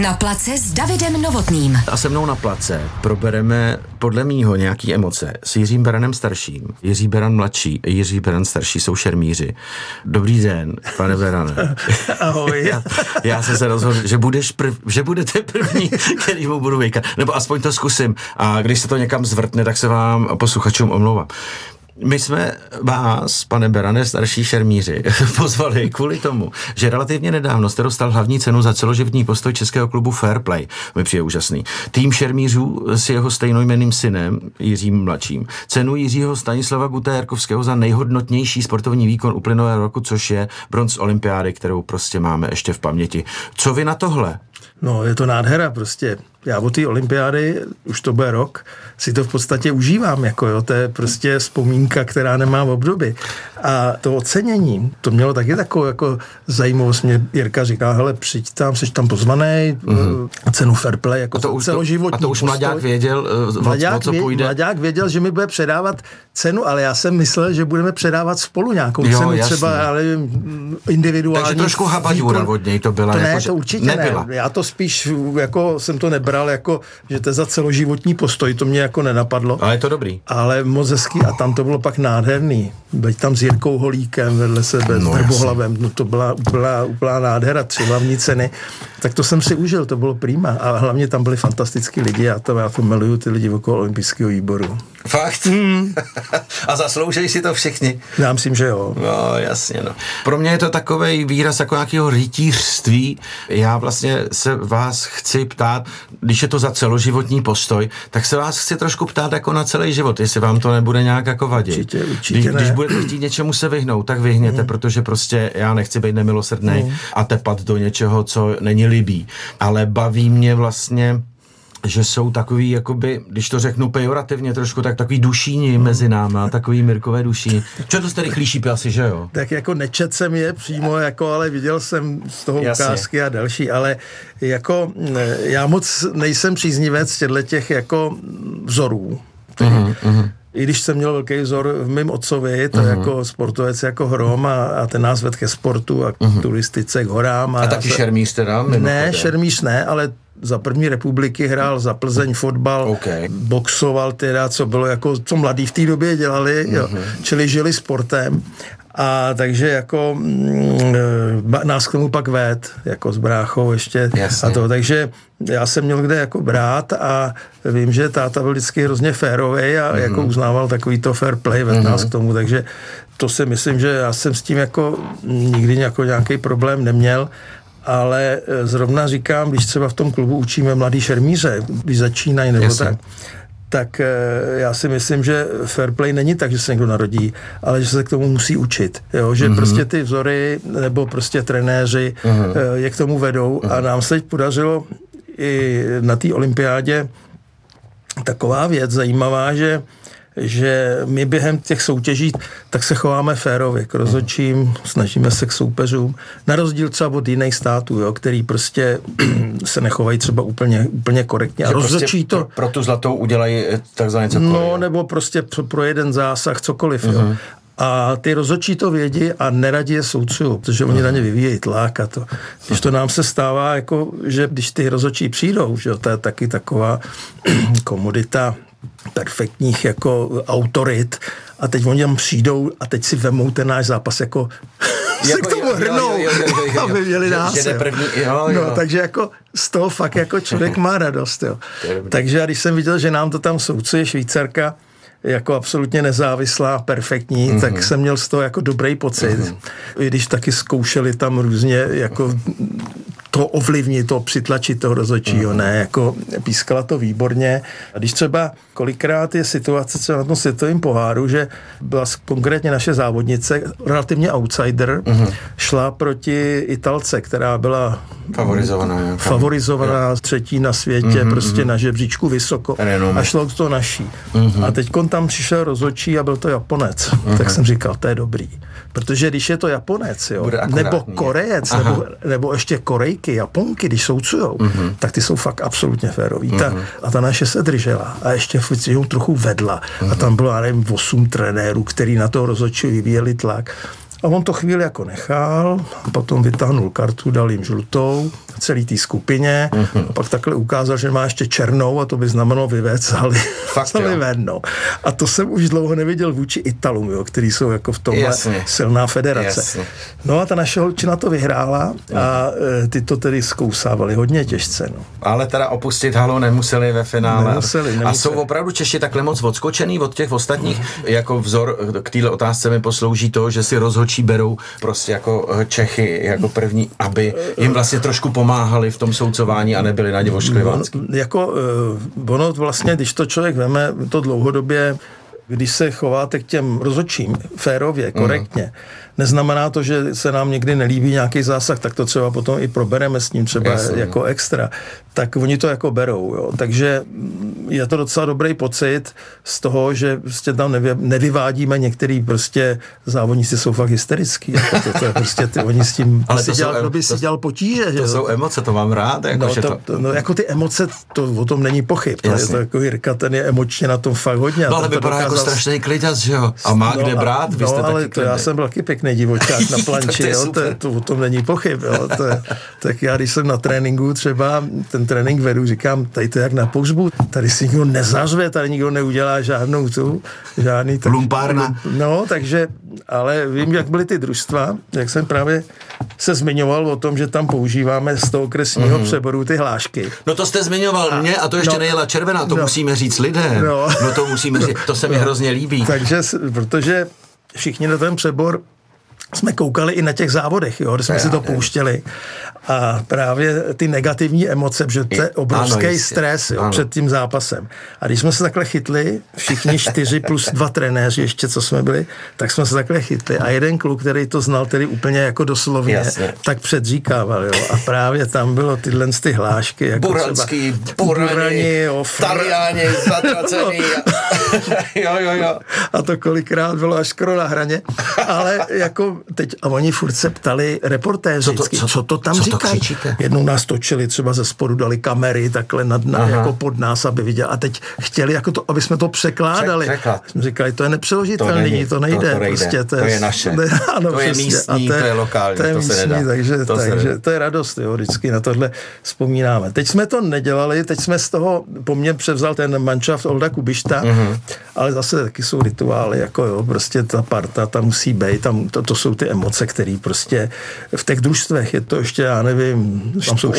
Na place s Davidem Novotným. A se mnou na place probereme podle mýho nějaký emoce s Jiřím Beranem starším. Jiří Beran mladší a Jiří Beran starší jsou šermíři. Dobrý den, pane Berane. Ahoj. Já jsem se rozhodl, že budete první, který mu budu vykat. Nebo aspoň to zkusím. A když se to někam zvrtne, tak se vám posluchačům omlouvám. My jsme vás, pane Berane, starší šermíři, pozvali kvůli tomu, že relativně nedávno jste dostal hlavní cenu za celoživotní postoj českého klubu Fair Play. Mi přijde úžasný. Tým šermířů s jeho stejnojmenným synem, Jiřím mladším, cenu Jiřího Stanislava Guta-Jarkovského za nejhodnotnější sportovní výkon uplynulého roku, což je bronz olympiády, kterou prostě máme ještě v paměti. Co vy na tohle? No, je to nádhera prostě. Já od té olympiády, už to bude rok, si to v podstatě užívám, jako jo, to je prostě vzpomínka, která nemá obdoby. A to ocenění, to mělo taky takovou jako zajímavost. Mě Jirka říká, hele, přijď tam, jsi tam pozvanej, cenu Fair Play, jako celoživotní. A to už mladák věděl, o co půjde? Mladák věděl, že mi bude předávat cenu, ale já jsem myslel, že budeme předávat spolu nějakou cenu, jasný. Třeba, já nevím, individuální. Takže trošku habaďůra od něj to byla. To jako, ne, to určitě nebyla. Ne. Já to spíš, jako jsem to nebral, jako, že to je za celoživotní postoj, to mě jako nenapadlo. Ale je to dobrý. Ale moc hezký a tam to bylo pak nádherný. Být tam s Jirkou Holíkem vedle sebe, s Vrbohlavem, no to byla úplná nádhera, 3 hlavní ceny. Tak to jsem si užil, to bylo prima. A hlavně tam byli fantastický lidi, já to miluju, ty lidi okolo olympijského výboru. Fakt? A zasloužili si to všichni? Já myslím, že jo. No, jasně, no. Pro mě je to takovej výraz jako nějakého rytířství. Já vlastně se vás chci ptát, když je to za celoživotní postoj, tak se vás chci trošku ptát jako na celý život, jestli vám to nebude nějak jako vadit. Určitě když budete chtít něčemu se vyhnout, tak vyhněte, protože prostě já nechci být nemilosrdnej a tepat do něčeho, co není líbí. Ale baví mě vlastně, že jsou takový, jakoby, když to řeknu pejorativně trošku, tak takový dušíni mezi náma, takový Mirkové dušíni. Čo to jste rychlý šípy asi, že jo? Tak jako nečet jsem je přímo, jako, ale viděl jsem z toho ukázky a další, ale jako já moc nejsem příznivec těch jako vzorů. I když jsem měl velký vzor v mém otcovi, to jako sportovec jako Hrom a ten nás vedl ke sportu a k turistice, k horám. A taky šermíř teda? Ne, šermíř ne, ale za první republiky hrál za Plzeň fotbal, boxoval teda, co bylo jako, co mladí v té době dělali, jo, čili žili sportem. A takže jako nás k tomu pak ved, jako s bráchou ještě. Jasně. A to, takže já jsem měl kde jako brát a vím, že táta byl vždycky hrozně férovej a jako uznával takový to fair play, ved nás k tomu, takže to si myslím, že já jsem s tím jako nikdy nějaký problém neměl. Ale zrovna říkám, když třeba v tom klubu učíme mladý šermíře, když začínají nebo tak já si myslím, že fair play není tak, že se někdo narodí, ale že se k tomu musí učit. Jo? Že prostě ty vzory nebo prostě trenéři je k tomu vedou a nám se teď podařilo i na té olympiádě taková věc zajímavá, že my během těch soutěží tak se chováme férově k rozhodčím, snažíme se k soupeřům, na rozdíl třeba od jiných států, jo, který prostě se nechovají třeba úplně korektně. A rozhodčí to... Pro tu zlatou udělají takzvané cokoliv. No, nebo prostě pro jeden zásah cokoliv, jo. A ty rozhodčí to vědí a neradí je soudců, protože oni na ně vyvíjejí tlak a to. Když to nám se stává, jako, že když ty rozhodčí přijdou, že to je taky taková komodita perfektních jako autorit a teď oni tam přijdou a teď si vemou ten náš zápas jako se k tomu hrnou, aby měli nás. No, takže jako z toho fakt jako člověk má radost. Jo. Takže když jsem viděl, že nám to tam soudcuje Švýcarka, jako absolutně nezávislá, perfektní, tak jsem měl z toho jako dobrý pocit. I když taky zkoušeli tam různě jako to ovlivnit, to přitlačit toho rozhodčího, ne, jako pískala to výborně. A když třeba kolikrát je situace třeba na tom světovém poháru, že byla konkrétně naše závodnice, relativně outsider, šla proti Italce, která byla favorizovaná třetí na světě, prostě na žebříčku vysoko. A šlo to naší. A teď tam přišel rozhodčí a byl to Japonec. Tak jsem říkal, to je dobrý. Protože když je to Japonec, jo, nebo Korejec, nebo ještě Korejky, Japonky, když soudcujou, tak ty jsou fakt absolutně féroví. A ta naše se držela a ještě v trochu vedla. A tam bylo, já nevím, 8 trenérů, který na toho rozhodčí vyvíjeli tlak. A on to chvíli jako nechal, potom vytáhnul kartu, dal jim žlutou, celý té skupině, a pak takhle ukázal, že má ještě černou a to by znamenalo vyvést sali ven, no. A to jsem už dlouho neviděl vůči Italům, jo, který jsou jako v tomhle silná federace. Jasně. No a ta naše holčina to vyhrála a ty to tedy zkousávali hodně těžce, no. Ale teda opustit halu nemuseli ve finále. Nemuseli. A jsou opravdu Češi takhle moc odskočený od těch ostatních? Jako vzor k téhle otázce mi poslouží to, že si rozhodčí berou prostě jako Čechy jako první, aby jim vlastně trošku pomáhali v tom soucování a nebyli na ně ošklivácky. Ono vlastně, když to člověk veme, to dlouhodobě, když se chováte k těm rozhodčím férově, korektně, neznamená to, že se nám někdy nelíbí nějaký zásah, tak to třeba potom i probereme s ním třeba jako extra. Tak oni to jako berou, jo. Takže je to docela dobrý pocit z toho, že prostě tam nevyvádíme některý prostě závodníci jsou fakt hysterický. Jako to je prostě oni s tím kdo by si dělal potíže. To jsou emoce, to mám rád. Jako, jako ty emoce, to o tom není pochyb. To je to jako Jirka, ten je emočně na tom fakt hodně. No ale vypadá jako strašný kliďas, že jo? A má kde brát? Vy jste ale to já jsem byl taky pěkný divočák na planči, to o tom není pochyb. Jo? Tak já, když jsem na tréninku třeba, ten trénink vedu, říkám, tady to je jak na pohřbu, tady si nikdo nezařve, tady nikdo neudělá žádný lumpárna. No, takže, ale vím, jak byly ty družstva, jak jsem právě se zmiňoval o tom, že tam používáme z toho okresního přeboru ty hlášky. No to jste zmiňoval mě a to ještě nejela červená, to musíme říct lidem. No to musíme říct, to se mi hrozně líbí. Takže, protože všichni na ten přebor jsme koukali i na těch závodech, jo, kde jsme si to pouštěli. A právě ty negativní emoce, že to je obrovský stres před tím zápasem. A když jsme se takhle chytli, všichni 4 plus 2 trenéři ještě, co jsme byli, tak jsme se takhle chytli. A jeden kluk, který to znal tedy úplně jako doslovně, tak předříkával, jo. A právě tam bylo tyhle ty hlášky. Jako Buranský, Burani, Tariáni, zatracený. Jo. A to kolikrát bylo až skoro na hraně. Ale jako teď, a oni furt se ptali reportéři, co to tam říkají. Jednou nás točili, třeba ze spodu dali kamery takhle jako pod nás, aby viděl. A teď chtěli, jako to, aby jsme to překládali. Jsme říkali, to je nepřeložitelný, to nejde. Prostě, to je naše. To je místní, to je lokální, to se nedá. Takže to je radost, jo, vždycky na tohle vzpomínáme. Teď jsme to nedělali, teď jsme z toho, po mně převzal ten manšaft Olda Kubišta, ale zase taky jsou rituály, jako jo, prostě ta parta, tam musí být, tam to jsou ty emoce, které prostě v těch družstvech je to ještě, já nevím, tam jsou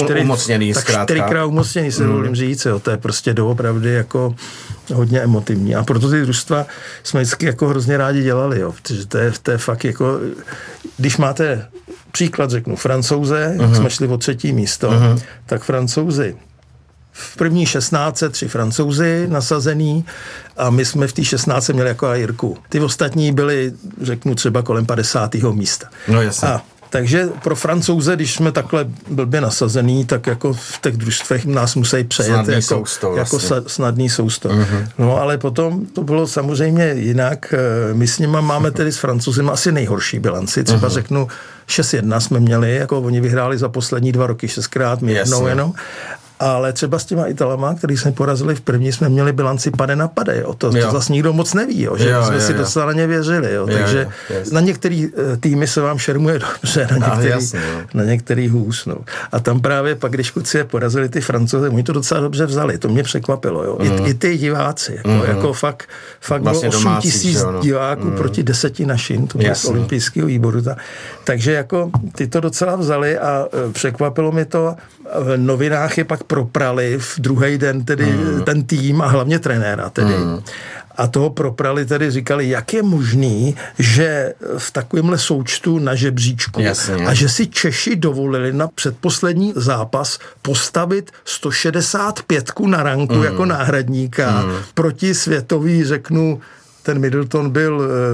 4krát umocněný, se dovolím říct, jo, to je prostě doopravdy jako hodně emotivní. A proto ty družstva jsme vždycky jako hrozně rádi dělali, jo, protože to je fakt jako, když máte příklad, řeknu, Francouze, jak jsme šli o 3. místo, tak Francouzi v první 16 3 Francouzi nasazený a my jsme v té 16 měli jako Jirku. Ty ostatní byli, řeknu, třeba kolem 50. místa. No jasně. Takže pro Francouze, když jsme takhle blbě nasazený, tak jako v těch družstvech nás musí přejet jako snadný sousto. No ale potom to bylo samozřejmě jinak. My s nima máme tedy s Francouzi asi nejhorší bilanci. Třeba řeknu 6-1 jsme měli, jako oni vyhráli za poslední 2 roky 6krát, my jednou jenom. Ale třeba s těma Italama, který jsme porazili v první, jsme měli bilanci pade na pade, jo. To zase nikdo moc neví, jo, že jsme si docela na ně věřili, jo. Takže na některý týmy se vám šermuje dobře, na některý hůř, no. A tam právě pak, když kluci je porazili ty Francouzi, oni to docela dobře vzali, to mě překvapilo, jo. I ty diváci, jako fakt vlastně bylo 8 000 diváků proti 10 našim, to bylo z olympijského výboru. Takže jako ty to docela vzali a překvapilo mi to. V novinách je pak proprali v druhý den tedy ten tým a hlavně trenéra tedy. A toho proprali tedy říkali, jak je možný, že v takovémhle součtu na žebříčku a že si Češi dovolili na předposlední zápas postavit 165 na ranku jako náhradníka proti světový, řeknu, ten Middleton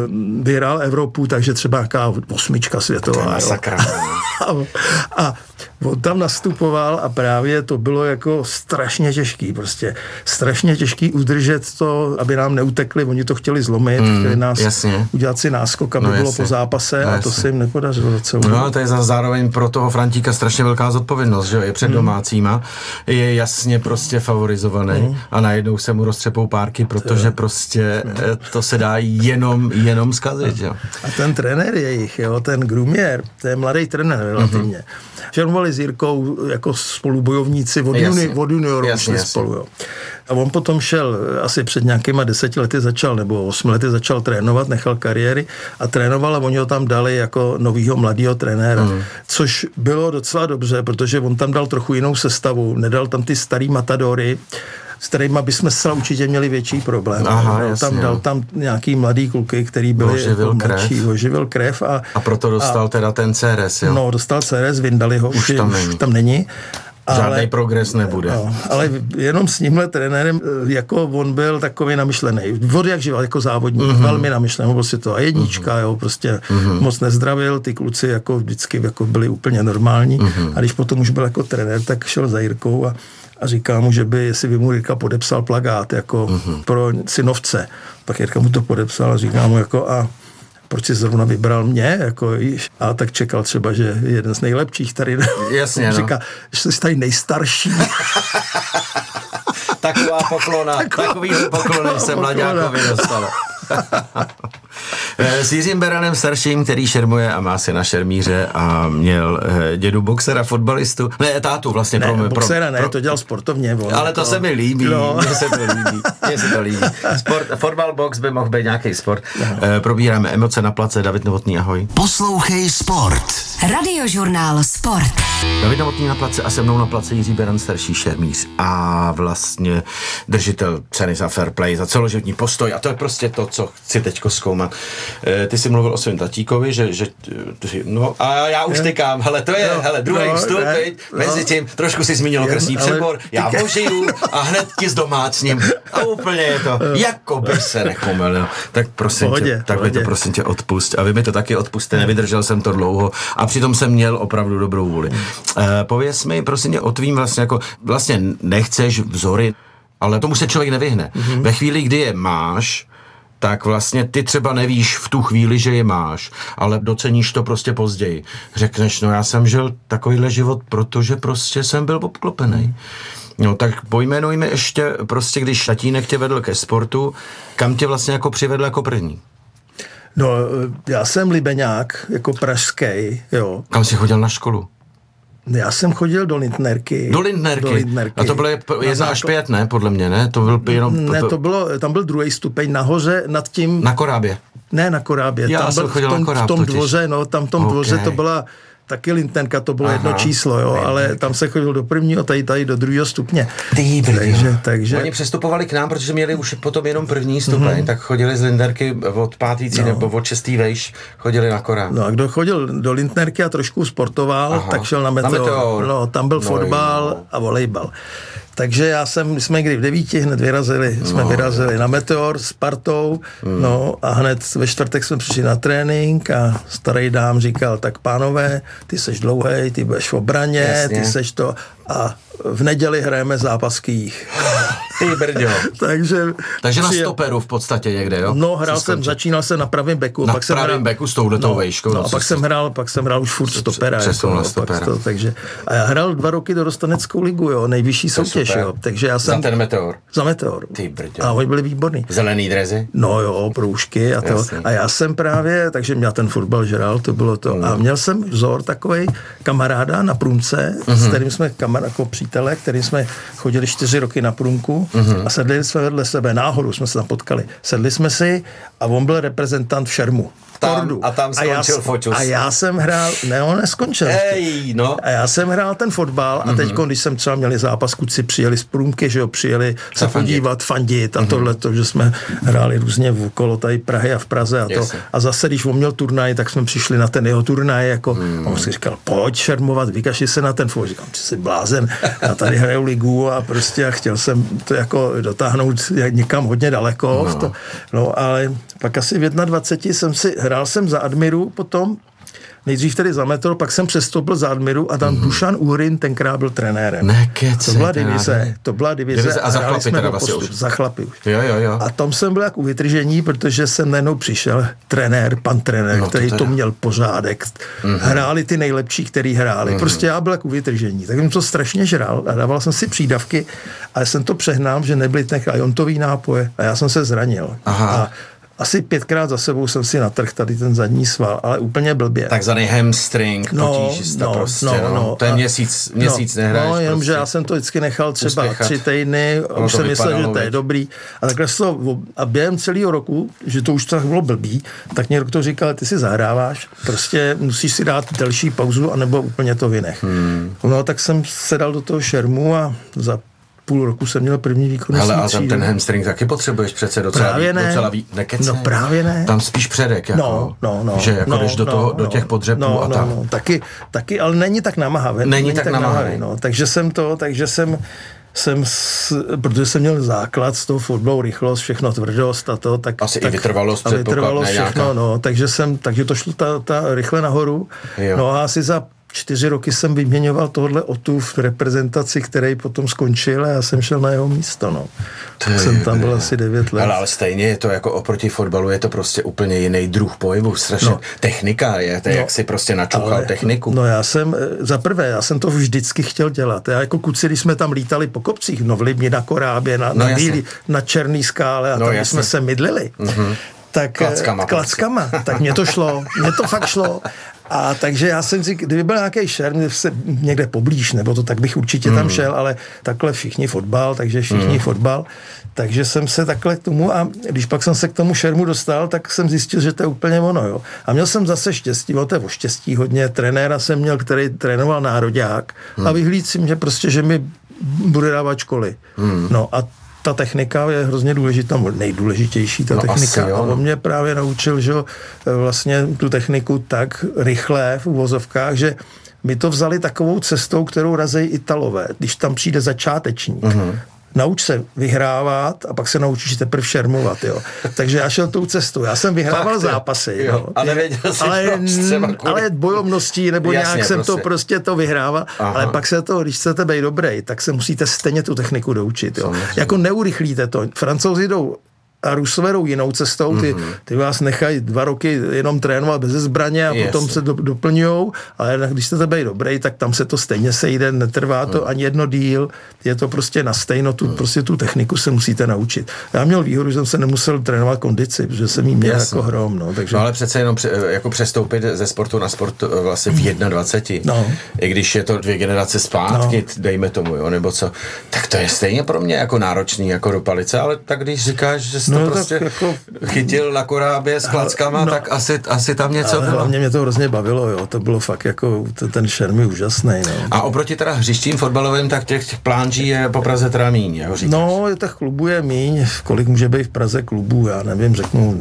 vyhrál Evropu, takže třeba nějaká 8 světová. To je masakra. on tam nastupoval a právě to bylo jako strašně těžký, prostě strašně těžký udržet to, aby nám neutekli, oni to chtěli zlomit, chtěli nás udělat si náskok, aby bylo po zápase a to se jim nepodařilo docela. No, to je zároveň pro toho Frantíka strašně velká zodpovědnost, že je před domácíma, je jasně prostě favorizovaný a najednou se mu roztřepou párky, protože prostě to se dá jenom zkazit, jo. A ten trenér jejich, jo, ten Grumier, to je mladý trenér relativně. Žermovali s Jirkou jako spolubojovníci od juniorů šli spolu, jo. A on potom šel, asi před nějakýma 10 lety začal, nebo 8 lety začal trénovat, nechal kariéry a trénoval a oni ho tam dali jako novýho mladýho trenéra, což bylo docela dobře, protože on tam dal trochu jinou sestavu, nedal tam ty starý matadory, s kterýma bychom zcela určitě měli větší problém. Dal tam nějaký mladý kluky, který byli oživil krev. A proto dostal teda ten CRS, jo? No, dostal CRS, vyndali ho, už tam není. Žádný progres nebude. No, ale jenom s tímhle trenérem, jako on byl takový namyšlený. Od jak žival, jako závodník, velmi namyšlený, byl si to a jednička, jo, prostě moc nezdravil, ty kluci jako vždycky jako byli úplně normální. A když potom už byl jako trenér, tak šel za Jirkou a říká mu, že jestli by mu Jirka podepsal plakát jako pro synovce. Pak Jirka mu to podepsal a říká mu jako proč si zrovna vybral mě, jako a tak čekal třeba, že jeden z nejlepších tady. Jasně, říká, že jsi tady nejstarší. Takový poklony se mlaďákovi dostalo. S Jiřím Beranem starším, který šermuje a má syna šermíře a měl dědu boxera, fotbalistu, ne, tátu vlastně. Boxera ne, to dělal sportovně. Ale to se mi líbí, mně se to líbí. Fotbal, box by mohl být nějaký sport. Probíráme emoce na place, David Novotný, ahoj. Poslouchej Sport. Radiožurnál Sport. David Novotný na place a se mnou na place Jiří Beran, starší šermíř a vlastně držitel ceny za fair play, za celoživotní postoj a to je prostě to, co chci teďko zkoumat. Ty jsi mluvil o svém tatíkovi, že no a já už tykám, druhý vstup, mezi tím trošku si zmínil okresní přebor, já ožiju a hned ti zdomácním a úplně je to, jako by se nechomilil. Tak prosím tě, takhle to prosím tě odpust a vy mi to taky odpuste, nevydržel jsem to dlouho a přitom jsem měl opravdu dobrou vůli. Pověz mi prosím tě o tvým vlastně nechceš vzory, ale tomu se člověk nevyhne. Ve chvíli, kdy je máš, tak vlastně ty třeba nevíš v tu chvíli, že je máš, ale doceníš to prostě později. Řekneš, no já jsem žil takovýhle život, protože prostě jsem byl obklopený. No tak pojmenujme ještě prostě, když tatínek tě vedl ke sportu, kam tě vlastně jako přivedl jako první? No, já jsem libeňák, jako pražský, jo. Kam jsi chodil na školu? Já jsem chodil do Lindnerky. Do Lindnerky. A to bylo 1 až 5, ne? Podle mě, ne? To byl jenom... Ne, tam byl druhý stupeň nahoře nad tím... Na Korábě. Ne, na Korábě. Já jsem chodil na Koráb, v tom dvoře, dvoře to byla... Taky Lindnerka, to bylo jedno číslo, jo, ale tam se chodil do prvního, tady do druhého stupně. Takže... Oni přestupovali k nám, protože měli už potom jenom první stupeň, tak chodili z Lindnerky od 5. nebo od 6. vejš, chodili na Koráb. No a kdo chodil do Lindnerky a trošku sportoval, tak šel na Meteor. No, tam byl fotbal a volejbal. Takže my jsme někdy v 9 hned vyrazili na Meteor s partou, a hned ve čtvrtek jsme přišli na trénink a starý dám říkal, tak pánové, ty seš dlouhej, ty budeš v obraně, ty seš to a v neděli hrajeme zápas Kyjích. Ty brďo. Takže na stoperu v podstatě někde, jo? No, začínal jsem na pravém beku. Na pravém beku s touhletou vejškou. No, a pak jsem hrál už furt stopera. A já hrál 2 roky do Dostaneckou ligu, jo, nejvyšší soutěž, jo. Takže já jsem... Za ten Meteor. Za Meteor. Ty brďo. A oni byli výborný. Zelený drezy? No jo, proužky a to. Jasně. A já jsem právě, takže měl ten fotbal žral, to bylo to. A měl jsem vzor takovej kamaráda na průmce, s kterým jsme jako přítele, kterým jsme chodili 4 roky na průmku a sedli jsme vedle sebe, náhodou jsme se tam potkali. Sedli jsme si a on byl reprezentant v šermu. A tam skončil Fočus. A já jsem hrál, on neskončil. A já jsem hrál ten fotbal a teď, když jsem třeba měli zápas, kluci přijeli z průmky, že jo, přijeli se podívat, fandit a tohleto, že jsme hráli různě okolo tady Prahy a v Praze a to. A zase, když on měl turnaj, tak jsme přišli na ten jeho turnaj, jako, a on si říkal, pojď šermovat, vykašli se na ten fotbal. Říkám, že jsi blázen, já tady hraju ligu a prostě chtěl jsem to jako dotáhnout někam hodně daleko. Ale pak asi v 21 hrál jsem za Admiru potom, nejdřív tedy za Metro, pak jsem přestoupil za Admiru a tam Dušan Uhrin tenkrát byl trenérem. Nekece, to byla divize a za chlapy teda vlastně už. Za chlapy už. Jo. A tam jsem byl jak u vytržení, protože jsem najednou přišel pan trenér, který to měl pořádek. Hráli ty nejlepší, který hráli. Prostě já byl jak u vytržení. Tak jsem to strašně žral a dával jsem si přídavky, ale jsem to přehnal, že nebyly ten jontový nápoje a já jsem se zranil. A asi 5krát za sebou jsem si natrhl tady ten zadní sval, ale úplně blbě. Takzvaný hamstring, potížista prostě, To je měsíc nehraješ. No, jenomže já jsem to vždycky nechal třeba 3 týdny, už jsem myslel, že to je dobrý. A takhle a během celého roku, že to už tak bylo blbý, tak mě doktor říkal, ty si zahráváš, prostě musíš si dát delší pauzu, anebo úplně to vynech. No, tak jsem se dal do toho šermu a za půl roku jsem měl první výkonnostní třídu. Ale ten hamstring taky potřebuješ přece docela nekece. No právě ne. Tam spíš předek, jako. Že jako jdeš do těch podřepů a tak. Taky, ale není tak namahavý. Není tak namahavý. Takže protože jsem měl základ z toho fotbalu, rychlost, všechno, tvrdost a to, tak... Asi i vytrvalost všechno, takže to šlo ta rychle nahoru. Jo. No a asi za 4 roky jsem vyměňoval tohle Otu v reprezentaci, který potom skončil a já jsem šel na jeho místo, Tak jsem tam byl asi 9 let. Ale stejně je to jako oproti fotbalu, je to prostě úplně jiný druh pohybu, strašně. Technika je, to jak si prostě načuchal techniku. No já jsem to vždycky chtěl dělat. Já jako kluci, když jsme tam lítali po kopcích, v Libni na Korábě, na Bílý, na Černý skále a tam jsme se mydlili. Tak klackama. Tak mě to fakt šlo. A takže já jsem si, kdyby byl nějaký šerm někde poblíž, nebo to, tak bych určitě tam šel, ale takhle všichni fotbal, takže jsem se takhle k tomu a když pak jsem se k tomu šermu dostal, tak jsem zjistil, že to je úplně ono, jo. A měl jsem zase štěstí, to je o štěstí hodně, trenéra jsem měl, který trénoval nároďák a vyhlídl si mě prostě, že mi bude dávat školy. No a ta technika je hrozně důležitá, nejdůležitější technika. A on mě právě naučil, že vlastně tu techniku tak rychle v uvozovkách, že my to vzali takovou cestou, kterou razejí Italové, když tam přijde začátečník. Nauč se vyhrávat a pak se naučíš teprve šermovat, jo. Takže já šel tou cestou. Já jsem vyhrával zápasy, jo. A nevěděl jsi ale bojovností, nebo jasně, nějak jsem to prostě vyhrával. Aha. Ale pak se to, když chcete být dobrý, tak se musíte stejně tu techniku doučit, jo. Jako neurychlíte to. Francouzi jdou a Rusové jdou jinou cestou, ty vás nechají 2 roky jenom trénovat bez zbraně a potom se doplňujou, ale když chcete být dobrý, tak tam se to stejně sejde, netrvá to ani jedno díl, je to prostě na stejno, prostě tu techniku se musíte naučit. Já měl výhodu, že jsem se nemusel trénovat kondici, protože jsem jí měl jako hrom. Takže... No ale přece jenom jako přestoupit ze sportu na sport vlastně v 21, i když je to 2 generace zpátky, dejme tomu, jo, nebo co, tak to je stejně pro mě jako náročný, jako do palice, ale tak když říkáš, že to prostě jako chytil na Korábě s klackama, tak asi tam něco bylo. Hlavně mě to hrozně bavilo, jo. To bylo fakt jako, ten šerm je úžasný. No. A oproti teda hřištím fotbalovým, tak těch plánží je po Praze teda míň, jako říkáš. No, tak klubů je míň. Kolik může být v Praze klubů? Já nevím, řeknu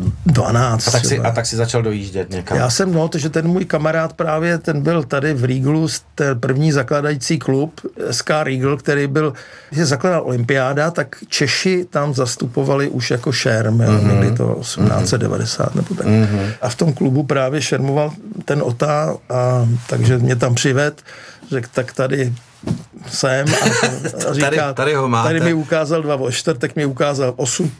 12. A tak si začal dojíždět někam. Já jsem, takže ten můj kamarád právě, ten byl tady v Rieglu, ten první zakladající klub, SK Riegl, který byl, když se zakládal olympiáda, tak Češi tam zastupovali už jako šerm, někdy to 1890 nebo tak. A v tom klubu právě šermoval ten Ota, a takže mě tam přived, řekl, tak tady jsem a říká, tady mi ukázal 2 o čtvrtek, mi ukázal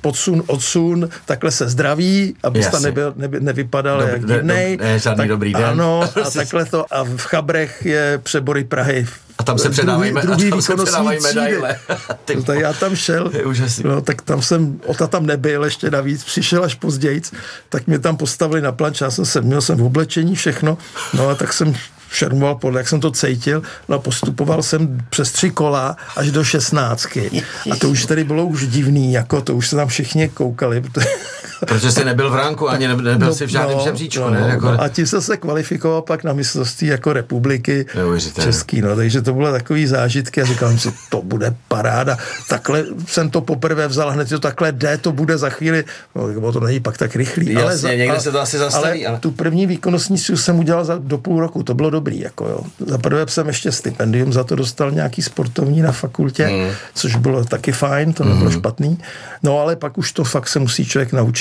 odsun, takhle se zdraví, aby jste nevypadal jak divnej. Žádný dobrý den. Ano, a takhle to. A v Chabrech je Přebory Prahy. A tam se předávají medaile. Tak já tam šel, tak tam Ota tam nebyl ještě navíc, přišel až pozdějc, tak mě tam postavili na planč, měl jsem v oblečení všechno, a tak jsem šermoval podle, jak jsem to cítil, a postupoval jsem přes 3 kola až do 16. A to už tady bylo už divný, jako to už se tam všichni koukali. Protože jsi nebyl v ranku, ani nebyl jsi v žádném žebříčku, ne? Jako... A tím se kvalifikoval pak na mistrovství jako republiky český, takže to bylo takový zážitky a říkal jsem si, to bude paráda. Takhle jsem to poprvé vzal, hned to takhle jde, to bude za chvíli, to není pak tak rychlý. Jasně, někde se to asi zastaví. Ale tu první výkonnostní jsem udělal do půl roku, to bylo dobrý, jako jo. Za prvé jsem ještě stipendium, za to dostal nějaký sportovní na fakultě, což bylo taky fajn, to nebylo špatný. No ale pak už to fakt se musí člověk naučit.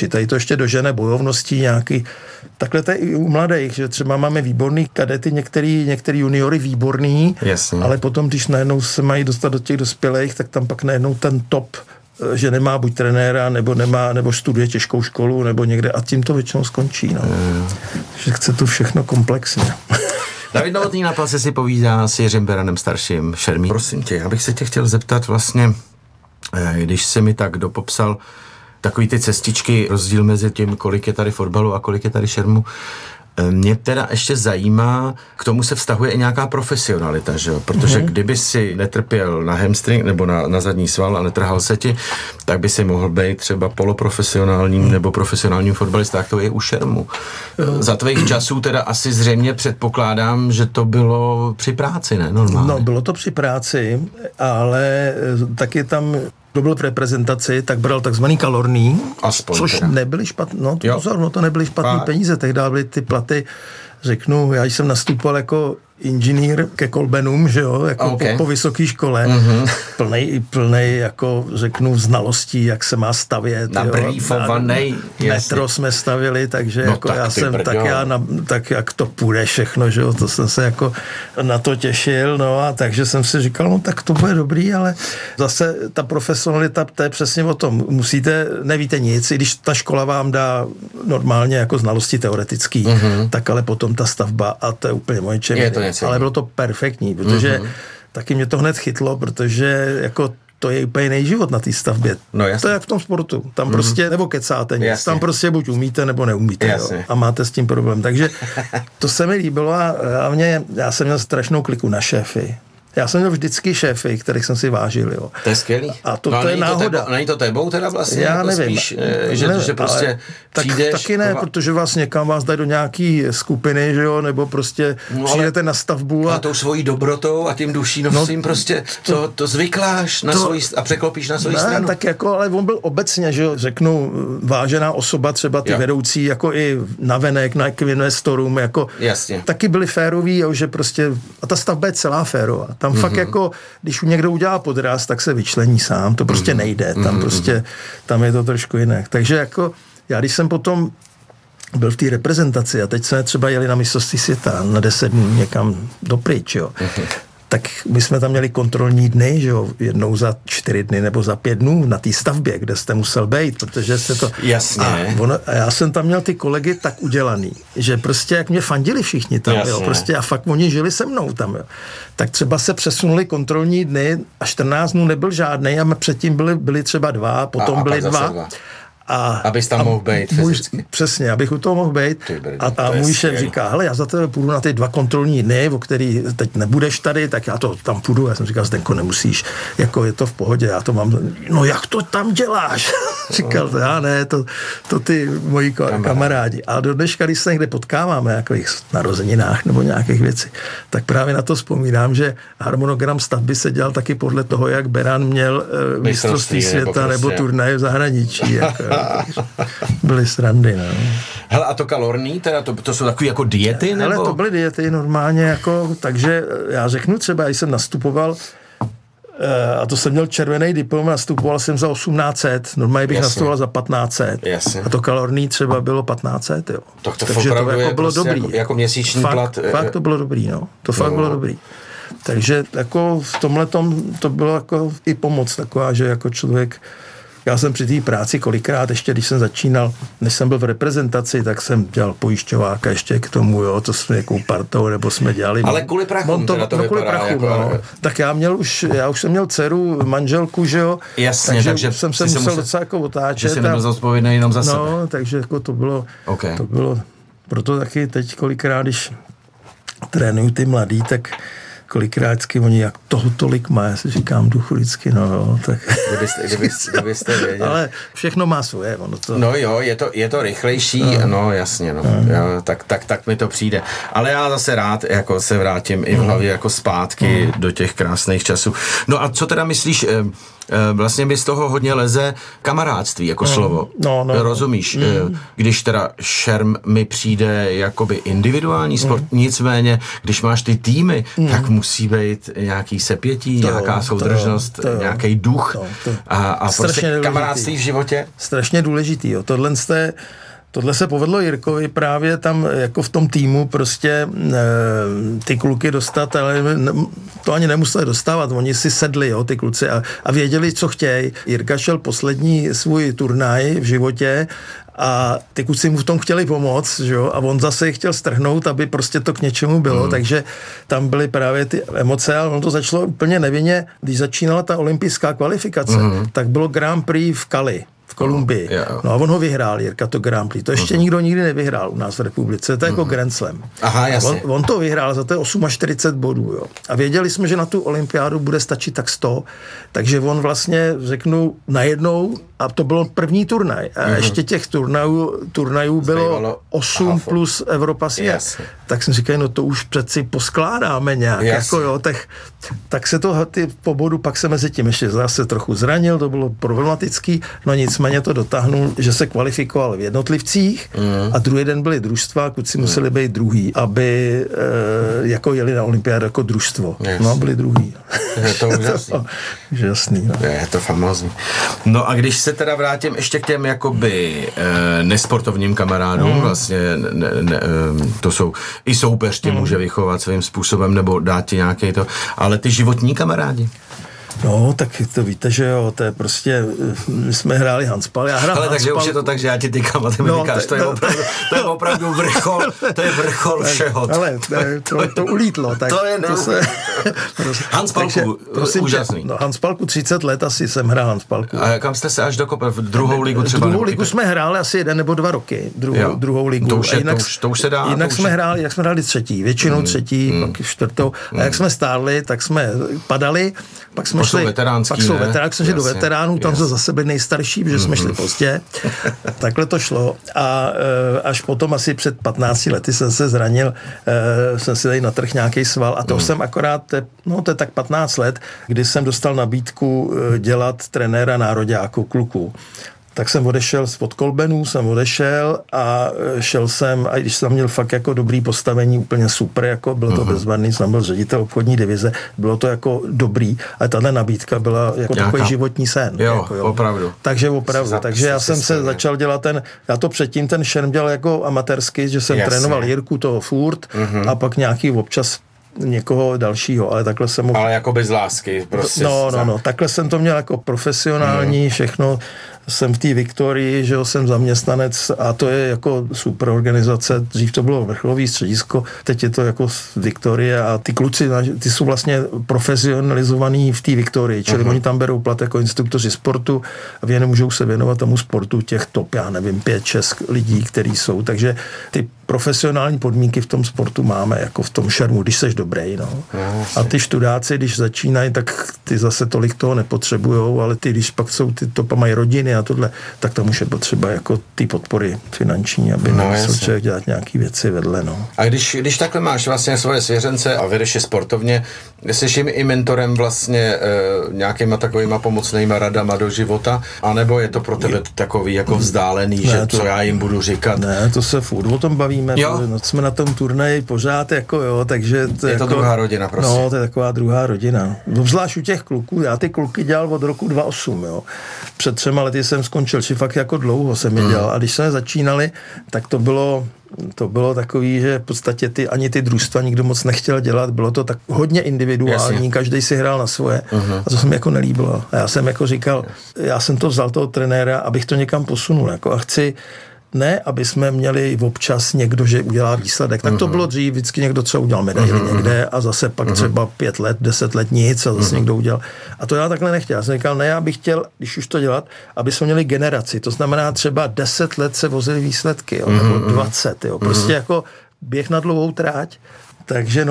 tady to ještě dožene bojovností nějaký. Takhle to je i u mladých, že třeba máme výborný kadety, některý juniory výborný, jasně, ale potom, když najednou se mají dostat do těch dospělých, tak tam pak najednou ten top, že nemá buď trenéra, nebo studuje těžkou školu, nebo někde a tím to většinou skončí. No. Že chce to všechno komplexně. David Novotný na place si povídá s Jiřím Beranem starším. Šermí, prosím tě, já bych se tě chtěl zeptat vlastně, když jsi mi tak dopopsal takový ty cestičky, rozdíl mezi tím, kolik je tady fotbalu a kolik je tady šermu. Mě teda ještě zajímá, k tomu se vztahuje i nějaká profesionalita, že jo? Protože kdyby si netrpěl na hamstring nebo na zadní sval a netrhal se ti, tak by si mohl být třeba poloprofesionálním nebo profesionálním fotbalista, tak to je u šermu. Za tvých časů teda asi zřejmě předpokládám, že to bylo při práci, ne? Normálně. No, bylo to při práci, ale taky tam kdo byl v reprezentaci, tak bral takzvaný kalorný, aspoň což teda nebyly špatné, to nebyly špatné peníze, tehdy byly ty platy, řeknu, já jsem nastupoval jako inženýr ke kolbenům, že jo, jako po vysoké škole, plnej, jako řeknu, znalostí, jak se má stavět. Nabrýfovanej. Metro jsme stavili, takže no, jako tak jak to půjde všechno, že jo, to jsem se jako na to těšil, no a takže jsem si říkal, no tak to bude dobrý, ale zase ta profesionalita, to je přesně o tom, nevíte nic, i když ta škola vám dá normálně jako znalosti teoretický, tak ale potom ta stavba a to je úplně moje čemí. Ale bylo to perfektní, protože taky mě to hned chytlo, protože jako to je úplně jiný život na té stavbě. No, to je jak v tom sportu. Tam prostě, nebo kecáte nic, jasně, tam prostě buď umíte, nebo neumíte. Jo, a máte s tím problém. Takže to se mi líbilo a já jsem měl strašnou kliku na šéfy. Já jsem měl vždycky šéfy, kterých jsem si vážil, jo. To je skvělý. A to je náhoda. Není to tebou teda vlastně? Já jako nevím. Spíš, že prostě přijdeš... Taky ne, protože vás někam vás dají do nějaký skupiny, že jo, nebo prostě přijdete na stavbu a tou svojí dobrotou a tím dušínovcím prostě to zvykláš na a překlopíš na svoji stranu. Tak jako, ale on byl obecně, že jo, řeknu, vážená osoba, třeba ty vedoucí, jako i navenek, k investorům, jako jasně, taky byli féroví, jo, že prostě, a ta stavba je celá férová. Tam fakt jako, když někdo udělá podraz, tak se vyčlení sám, to prostě nejde, tam prostě, tam je to trošku jinak. Takže jako, já když jsem potom byl v té reprezentaci a teď jsme třeba jeli na mistrovství světa na 10 dnů někam dopryč, jo, tak my jsme tam měli kontrolní dny, že jo, jednou za 4 dny nebo za 5 dnů na té stavbě, kde jste musel být, protože jste to... Jasně. A já jsem tam měl ty kolegy tak udělaný, že prostě jak mě fandili všichni tam, jo, prostě a fakt oni žili se mnou tam, jo. Tak třeba se přesunuli kontrolní dny a 14 dnů nebyl žádnej a předtím byli třeba 2, potom byli 2. Abys tam mohl být fyzicky. Přesně, abych u toho mohl být. A můj šéf říká, hele, já za tebe půjdu na ty 2 kontrolní dny, o který teď nebudeš tady, tak já to tam půjdu. Já jsem říkal, Zdenko, nemusíš, jako je to v pohodě, já to mám. No jak to tam děláš? Říkal, já ne, to ty moji kamarádi. A do dneška, když se někde potkáváme, nějakých narozeninách nebo nějakých věcí, tak právě na to vzpomínám, že harmonogram stavby se dělal taky podle toho, jak Beran měl mistrovství světa nebo turnaje v zahraničí. Jako, byly srandy, no. Hele, a to kalorní, teda to jsou takové jako diety, nebo? Ale to byly diety normálně, jako, takže já řeknu třeba, když jsem nastupoval, a to jsem měl červený diplom, nastupoval jsem za 1800, normálně bych nastupoval za 1500. Jasně. A to kalorní třeba bylo 1500, jo. Takže to jako bylo prostě dobrý. Jako měsíční plat. Fakt to bylo dobrý, no. To fakt bylo dobrý. Takže jako v tomhletom to bylo jako i pomoc taková, že jako člověk. Já jsem při té práci kolikrát, ještě když jsem začínal, než jsem byl v reprezentaci, tak jsem dělal pojišťováka ještě k tomu, jo, to jsme nějakou partou, nebo jsme dělali... Ale kvůli prachům teda to kvůli vypadá. Prachu, jako... no. Tak já už jsem měl dceru, manželku, že jo. Jasně, takže jsem se musel docela jako otáčet. Že jsi nebyl zodpovědný jenom za sebe. No, takže jako to bylo, proto taky teď kolikrát, když trénuju ty mladý, tak kolikrát oni, jak toho tolik má, já si říkám duchu vždycky, no, tak... Kdybyste věděli. Ale všechno má svoje, ono to... No jo, je to rychlejší, no jasně, no. Jo, tak mi to přijde. Ale já zase rád jako se vrátím i v hlavě jako zpátky do těch krásných časů. No a co teda myslíš, vlastně mi z toho hodně leze kamarádství jako slovo. No. Rozumíš? Když teda šerm mi přijde jakoby individuální sport, nicméně, když máš ty týmy, tak musí být nějaký sepětí, nějaká soudržnost, nějaký duch a prostě kamarádství v životě. Strašně důležitý, jo. Tohle se povedlo Jirkovi právě tam jako v tom týmu prostě ty kluky dostat, ale to ani nemuseli dostávat, oni si sedli, jo, ty kluci a věděli, co chtějí. Jirka šel poslední svůj turnaj v životě a ty kluci mu v tom chtěli pomoct, že jo, a on zase chtěl strhnout, aby prostě to k něčemu bylo, takže tam byly právě ty emoce, ale ono to začalo úplně nevinně, když začínala ta olympijská kvalifikace, tak bylo Grand Prix v Cali. V Kolumbii. No a on ho vyhrál, Jirka, to Grand Prix. To ještě nikdo nikdy nevyhrál u nás v republice. To je jako Grand Slam. Aha, jasně. On to vyhrál za to 48 bodů. Jo. A věděli jsme, že na tu olympiádu bude stačit tak 100. Takže on vlastně, řeknu, najednou, a to bylo první turnaj. A ještě těch turnajů bylo 8 plus Evropa svět. Tak jsem říkal, no to už přeci poskládáme nějak. Jako, jo, tak se to po bodu, pak se mezi tím ještě zase trochu zranil, to bylo problematický, no nicméně to dotáhnul, že se kvalifikoval v jednotlivcích a druhý den byly družstva, kluci museli být druhý, aby jako jeli na olympiádu jako družstvo. No, byli druhý. Je to úžasný. Úžasný, no. Je to famózní. No a když se teda vrátím ještě k těm jakoby nesportovním kamarádům, vlastně to jsou i soupeř tě může vychovat svým způsobem nebo dát ti nějaký to, ale ty životní kamarádi? No, tak to víte, že jo, to je prostě, my jsme hráli handspal, já hrál handspal. Takže už je to tak, že já ti tykám a ty mi říkáš, to je opravdu vrchol, to je vrchol všeho. Ale to ulítlo. Tak to je handspalku, úžasný. No, handspalku 30 let asi jsem hrál handspalku. A kam jste se až dokopal? V druhou ligu třeba? Druhou ligu jsme hráli asi 1 nebo 2 roky, druhou ligu. To už se dá. Jinak jsme hráli třetí, většinou třetí, pak čtvrtou. A jak jsme stárli, tak jsme padali, pak jsme šli, veteránský, pak jsme šli do veteránů, tam jsme zase byli nejstarší, protože jsme šli pozdě. Takhle to šlo a až potom asi před 15 lety jsem se zranil, jsem si tady natrhl nějaký sval a to jsem akorát, to je tak 15 let, kdy jsem dostal nabídku dělat trenéra nároďáků kluků. Tak jsem odešel od Kolbenů, a šel jsem, a když jsem měl fakt jako dobrý postavení, úplně super, jako bylo to bezvadný, jsem byl ředitel obchodní divize, bylo to jako dobrý, ale tahle nabídka byla jako takový životní sen. Jo, opravdu. Takže opravdu, takže já jsem se začal dělat já to předtím ten šerm dělal jako amatérsky, že jsem trénoval Jirku toho furt a pak nějaký občas někoho dalšího, ale takhle jsem Ale jako bez lásky, prostě. No, takhle jsem to měl jako profesionální, všechno. Jsem v té Viktorii, že jo, jsem zaměstnanec a to je jako super organizace. Dřív to bylo vrcholový středisko, teď je to jako Viktorie a ty kluci, ty jsou vlastně profesionalizovaný v té Viktorii, čili oni tam berou plat jako instruktoři sportu a můžou se věnovat tomu sportu těch top, 5-6 lidí, kteří jsou, takže ty profesionální podmínky v tom sportu máme, jako v tom šermu, když seš dobrý, no. A ty študáci, když začínají, tak ty zase tolik toho nepotřebujou, ale ty, když pak jsou to mají rodiny a tohle, tak tam už je potřeba jako ty podpory finanční, aby nemusel člověk dělat nějaký věci vedle, no. A když takhle máš vlastně svoje svěřence a vedeš je sportovně, jsi jim i mentorem vlastně nějakýma takovýma pomocnýma radama do života, anebo je to pro tebe takový jako vzdálený, že co já jim budu říkat? Ne, to se furt o tom bavíme, jsme na tom turnaji pořád, jako jo, takže to je to jako, druhá rodina, prostě. No, to je taková druhá rodina. Obzvlášť u těch kluků, já ty kluky dělal od roku 2008, jo. Před 3 lety jsem skončil, či fakt jako dlouho jsem je dělal a když jsme začínali, tak to bylo takový, že v podstatě ani ty družstva nikdo moc nechtěl dělat, bylo to tak hodně individuální, každý si hrál na svoje a to se mi jako nelíbilo. A já jsem jako říkal, já jsem to vzal toho trenéra, abych to někam posunul, jako a chci ne, aby jsme měli občas někdo, že udělá výsledek. Tak to bylo dřív, vždycky někdo třeba udělal medaili někde a zase pak třeba 5 let, 10 let nic a zase někdo udělal. A to já takhle nechtěl. Já jsem říkal, ne, já bych chtěl, když už to dělat, aby jsme měli generaci. To znamená třeba 10 let se vozily výsledky, jo, nebo 20, jo. Prostě jako běh na dlouhou tráť. Takže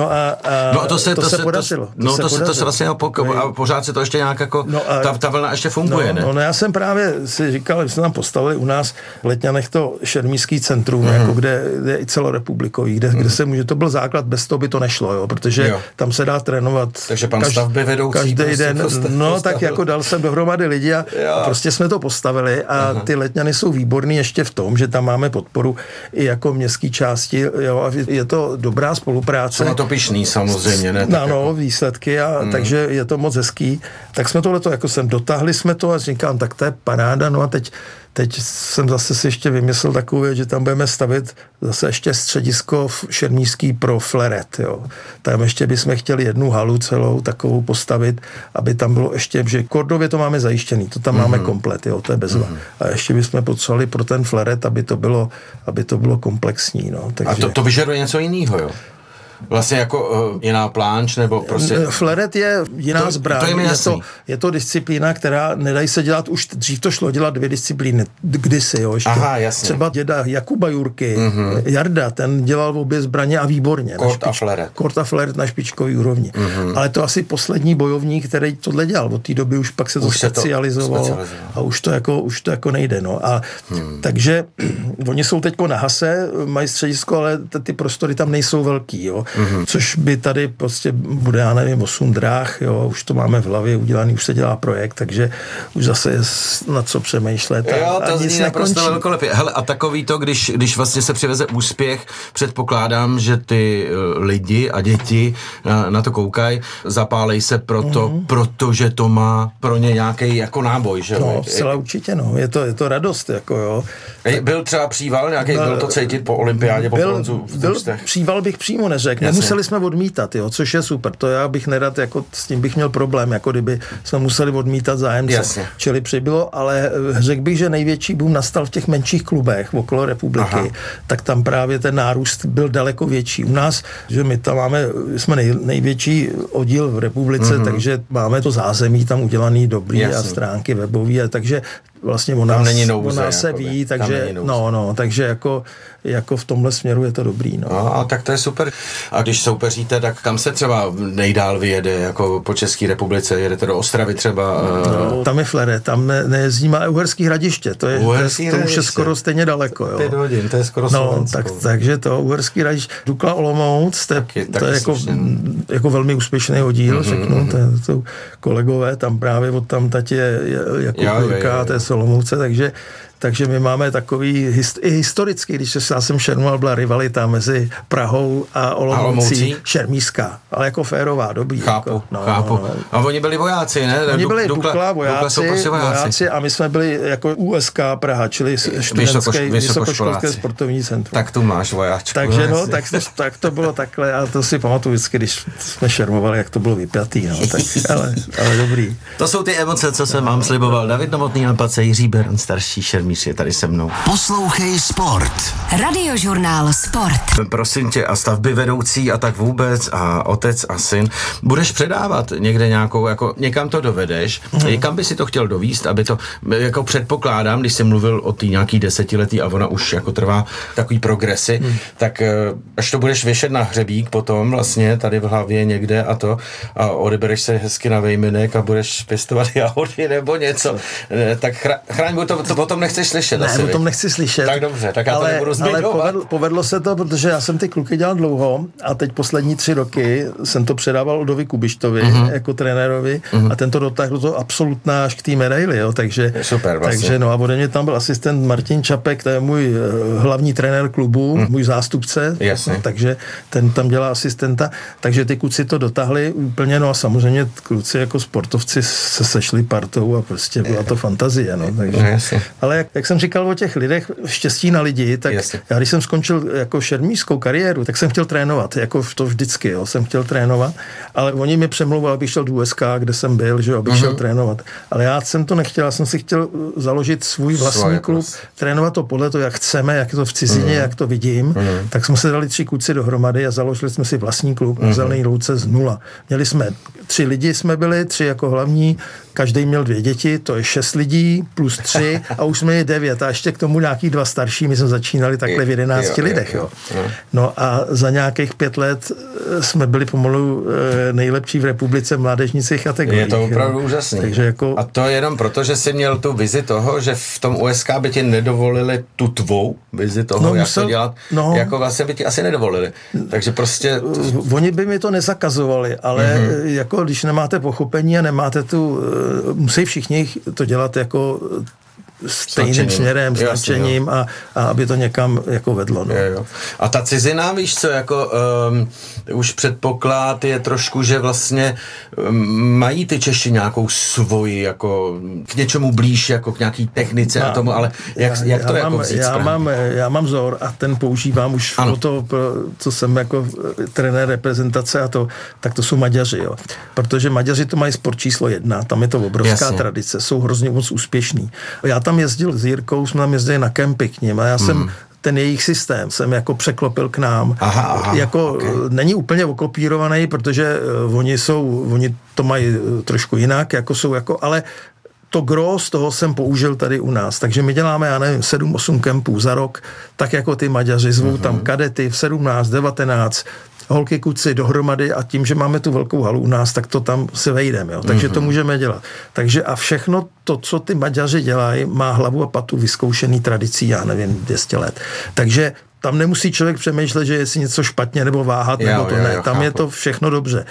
to se podařilo. To se vlastně a pořád se to ještě nějak jako, ta vlna ještě funguje, ne? No já jsem právě si říkal, že jsme tam postavili u nás v Letňanech to šermířský centrum, jako kde je i celorepublikový, kde se může, to byl základ, bez toho by to nešlo, jo, protože tam se dá trénovat. Takže pan stavby vedoucí každý den, tak jako dal jsem dohromady lidi a prostě jsme to postavili a ty Letňany jsou výborný ještě v tom, že tam máme podporu i jako městský části, jo, a je to dobrá spolupráce práce. Jsou na to pyšný samozřejmě, ne? Ano, výsledky, takže je to moc hezký. Tak jsme tohleto, jako jsem dotáhli jsme to a říkám, tak to je paráda, no a teď jsem zase si ještě vymyslel takovou věc, že tam budeme stavit zase ještě středisko šermířský pro fleret, jo. Tam ještě bychom chtěli jednu halu celou takovou postavit, aby tam bylo ještě, že Kordově to máme zajištěný, to tam máme komplet, jo, to je bezva. A ještě bychom potřebovali pro ten fleret, aby to bylo komplexní, no. Takže... A to vyžaduje něco jiného, jo? Vlastně jako jiná plánč, nebo prostě... Fleret je jiná zbraň. Je to disciplína, která nedají se dělat, už dřív to šlo dělat 2 disciplíny, kdysi, jo, ještě. Aha, jasně. Třeba děda Jakuba Jurky, Jarda, ten dělal obě zbraně a výborně. Kort a fleret na špičkový úrovni. Ale to asi poslední bojovník, který tohle dělal. Od té doby už pak se to specializoval a už to jako nejde, no. A takže oni jsou teďko na hase, mají středisko, ale ty prostory tam nejsou velký, jo. Což by tady prostě bude, já nevím, 8 dráh, jo, už to máme v hlavě udělaný, už se dělá projekt, takže už zase je na co přemýšlet. Jo, to zní naprosto velkolepě. Hele, a takový to, když vlastně se přiveze úspěch, předpokládám, že ty lidi a děti na to koukají, zapálej se protože to má pro ně nějaký jako náboj, že jo? No, zcela určitě, no, je to radost, jako jo. Byl třeba příval nějaký, byl to cítit po olympiádě, po bronzu v Ústech? Příval bych přímo neřekl. Nemuseli jsme odmítat, jo, což je super. To já bych nerad, jako s tím bych měl problém, jako kdyby jsme museli odmítat zájemce. Jasně. Čili přibylo, ale řekl bych, že největší boom nastal v těch menších klubech okolo republiky, tak tam právě ten nárůst byl daleko větší. U nás, že my tam jsme největší oddíl v republice, takže máme to zázemí tam udělaný dobrý a stránky webový, takže vlastně o nás se ví, takže takže jako v tomhle směru je to dobrý. No. A tak to je super. A když soupeříte, tak kam se třeba nejdál vyjede, jako po České republice? Jedete do Ostravy třeba? No, tam je fleret, tam nejezdíme, ale Uherský Hradiště, to už je skoro stejně daleko. Jo. 5 hodin, to je skoro Slovensko. Takže to Uherský Hradiště, Dukla Olomouc, to je jako velmi úspěšný oddíl, řeknu, to kolegové, tam právě od tam tati je jako Jurka, to je Olomouce, takže my máme takový i historicky, když já jsem šermoval, byla rivalita mezi Prahou a Olomoucí, šermířská, ale jako férová, dobrý. Chápu. A oni byli vojáci, ne? Oni byli Dukla vojáci a my jsme byli jako USK Praha, čili Vysokoškolské sportovní centrum. Tak tu máš vojáčku. Takže tak to bylo takhle a to si pamatuju vždycky, když jsme šermovali, jak to bylo vypjatý, no, tak, ale dobrý. To jsou ty emoce, co jsem vám sliboval. David Novotný na place, Jiří Beran, starší šermíř je tady se mnou. Poslouchej Sport. Radiožurnál Sport. Prosím tě, a stavby vedoucí a tak vůbec a otec a syn. Budeš předávat někde nějakou, jako někam to dovedeš, někam by si to chtěl dovíst, aby to, jako předpokládám, když jsi mluvil o té nějaký 10letý a ona už jako trvá takový progresy, tak až to budeš věšet na hřebík potom vlastně tady v hlavě někde a odebereš se hezky na vejminek a budeš pěstovat jahody nebo něco, tak chraň, to potom nechceš slyšet. Ne, o tom nechci slyšet. Tak dobře, tak já to nebudu zmiňovat. Ale povedlo se to, protože já jsem ty kluky dělal dlouho a teď poslední 3 roky jsem to předával Odovi Kubištovi jako trenérovi a ten to dotáhl to absolutná až k té medaili, jo, takže super, vlastně. Takže no a ode mě tam byl asistent Martin Čapek, to je můj hlavní trenér klubu, můj zástupce, takže ten tam dělá asistenta, takže ty kluci to dotáhli úplně, no a samozřejmě kluci jako sportovci se sešli partou a prostě byla to fantazie, no, takže ale jak jsem říkal o těch lidech, štěstí na lidi, tak já když jsem skončil jako šermířskou kariéru, tak jsem chtěl trénovat, jako to vždycky, jo, jsem chtěl trénovat, ale oni mi přemlouvali, abych šel do USK, kde jsem byl, že abych šel trénovat. Ale já jsem to nechtěl, já jsem si chtěl založit svůj vlastní klub, trénovat to podle toho, jak chceme, jak je to v cizině, jak to vidím, tak jsme se dali 3 kluci dohromady a založili jsme si vlastní klub na Zelený louce z 0. Měli jsme 3 lidi, jsme byli, 3 jako hlavní, každý měl 2 děti, to je 6 lidí plus 3 a už jsme je 9 a ještě k tomu nějaký 2 starší, my jsme začínali takhle v 11 lidech. Jo. No a za nějakých 5 let jsme byli pomalu nejlepší v republice mládežnických kategorií. Je to opravdu úžasný. Takže jako... A to jenom proto, že jsi měl tu vizi toho, že v tom USK by ti nedovolili tu tvou vizi toho, jak to dělat, jako vlastně by ti asi nedovolili. Takže prostě... Oni by mi to nezakazovali, ale jako když nemáte pochopení a nemáte tu... Musí všichni to dělat jako stejným směrem, značením a aby to někam jako vedlo. No. Jo. A ta cizina, víš co, jako už předpoklad je trošku, že vlastně mají ty Češi nějakou svoji, jako k něčemu blíž, jako k nějaký technice a tomu, ale jak to jako vzít já mám vzor a ten používám už pro to, co jsem jako trenér reprezentace a to, tak to jsou Maďaři, jo. Protože Maďaři to mají sport číslo 1, tam je to obrovská tradice, jsou hrozně moc úspěšní. Já tam jezdil s Jirkou, jsme tam jezdili na kempy k nim a já jsem ten jejich systém jsem jako překlopil k nám. Není úplně okopírovaný, protože oni to mají trošku jinak, ale to gros toho jsem použil tady u nás. Takže my děláme, 7-8 kempů za rok, tak jako ty Maďaři zvou tam kadety v 17, 19, holky, kluci dohromady a tím, že máme tu velkou halu u nás, tak to tam si vejdeme, jo. Takže to můžeme dělat. Takže a všechno to, co ty Maďaři dělají, má hlavu a patu vyzkoušený tradicí, 200 let. Takže tam nemusí člověk přemýšlet, že jestli něco špatně nebo váhat, nebo to ne. Tam je to všechno dobře.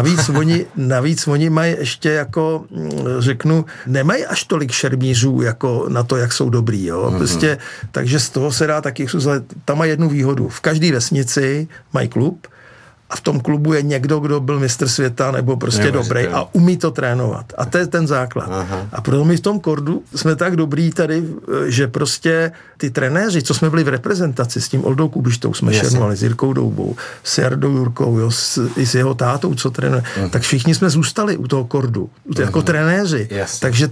Navíc oni mají ještě jako, řeknu, nemají až tolik šermířů jako na to, jak jsou dobrý. Jo? Prostě, takže z toho se dá taky, tam má jednu výhodu. V každé vesnici mají klub, a v tom klubu je někdo, kdo byl mistr světa nebo prostě dobrý a umí to trénovat. A to je ten základ. A proto my v tom Kordu jsme tak dobrý tady, že prostě ty trenéři, co jsme byli v reprezentaci, s tím Oldou Kubištou jsme šermovali, s Jirkou Doubou, s Jardou Jurkou, jo, i s jeho tátou, co trénuje, tak všichni jsme zůstali u toho Kordu, jako trenéři. Takže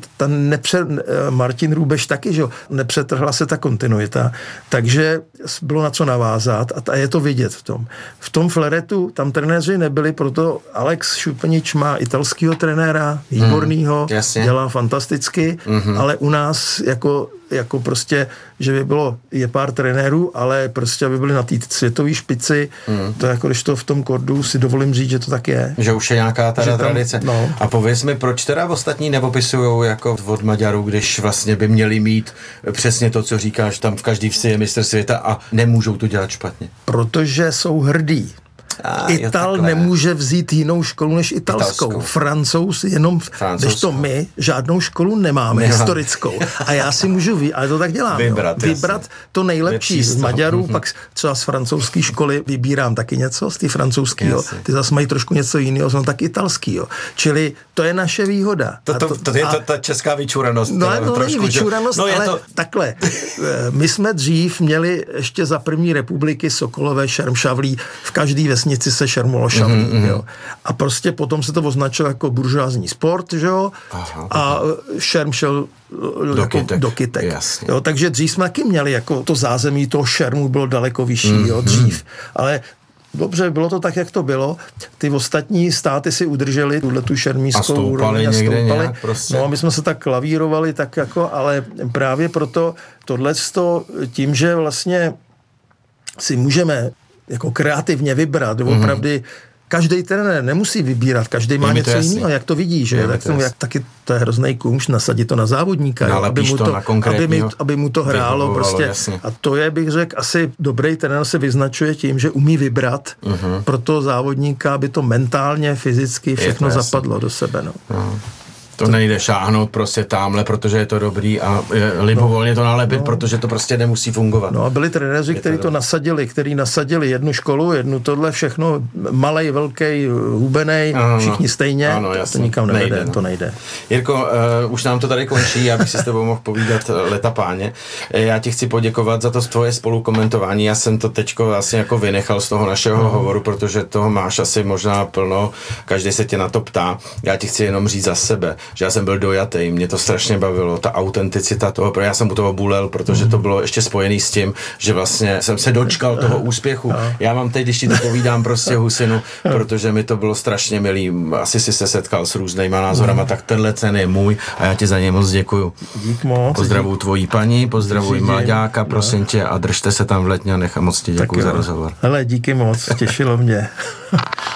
Martin Růbeš taky, že jo, nepřetrhla se ta kontinuita, takže bylo na co navázat a je to vidět v tom. V tom Fleretu tam trenéři nebyli, proto Alex Šupenič má italského trenéra, výbornýho, dělá fantasticky, ale u nás jako prostě, že je pár trenérů, ale prostě aby byli na té světové špici, to jako když to v tom Kordu si dovolím říct, že to tak je. Že už je nějaká tradice. No. A pověz mi, proč teda ostatní nepopisujou jako od Maďarů, když vlastně by měli mít přesně to, co říkáš, tam v každý vsi je mistr světa a nemůžou to dělat špatně? Protože jsou hrdí. Ital nemůže vzít jinou školu než italskou. Francouz jenom, když to my žádnou školu nemáme historickou. A já si můžu ale to tak dělám. Vybrat to nejlepší z Maďarů, pak třeba z francouzské školy vybírám taky něco, z té francouzského. Ty zase mají trošku něco jiného, jsou tak italského. Čili to je naše výhoda. To je ta česká vyčuranost. No to není vyčuranost, ale takhle. My jsme dřív měli ještě za první republiky Sokolové šermšavlí v každý vesnici se šermovalo šavlí, jo. A prostě potom se to označilo jako buržoázní sport, že jo, a šerm šel do kytek. Jo, takže dřív jsme taky měli, jako to zázemí toho šermu bylo daleko vyšší, jo, dřív. Ale dobře, bylo to tak, jak to bylo. Ty ostatní státy si udrželi tu šermířskou úroveň a stoupali. No a my jsme se tak lavírovali, tak jako, ale právě proto tohleto tím, že vlastně si můžeme jako kreativně vybrat, opravdu každý trenér nemusí vybírat, každý má něco jiného, jak to vidí, že? Taky to je hrozný kůž, nasadit to na závodníka, aby mu to hrálo prostě. Jasně. A to je, bych řekl, asi dobrý trenér se vyznačuje tím, že umí vybrat pro toho závodníka, aby to mentálně, fyzicky všechno zapadlo do sebe. No. To nejde šáhnout prostě támhle, protože je to dobrý a libovolně to nalepit, protože to prostě nemusí fungovat. No a byli trenéři, kteří nasadili jednu školu, jednu tohle všechno, malej, velký, hubenej, všichni stejně, to nikam nevede, to nejde. Jirko, už nám to tady končí, já bych si s tebou mohl povídat leta páně. Já ti chci poděkovat za to tvoje spolukomentování, já jsem to teďko vlastně jako vynechal z toho našeho hovoru, protože toho máš asi možná plno, každý se tě na to ptá. Já ti chci jenom říct za sebe, že já jsem byl dojatý, mě to strašně bavilo, ta autenticita toho, já jsem u toho bulel, protože to bylo ještě spojený s tím, že vlastně jsem se dočkal toho úspěchu. Já mám teď, když ti to povídám prostě husinu, protože mi to bylo strašně milý, asi si se setkal s různýma názorama, tak tenhle ten je můj a já ti za něj moc děkuju. Pozdravuju tvojí paní, pozdravuj mlaďáka, prosím tě a držte se tam v Letňanech a moc ti děkuju za rozhovor. Hele, díky moc, těšilo mě.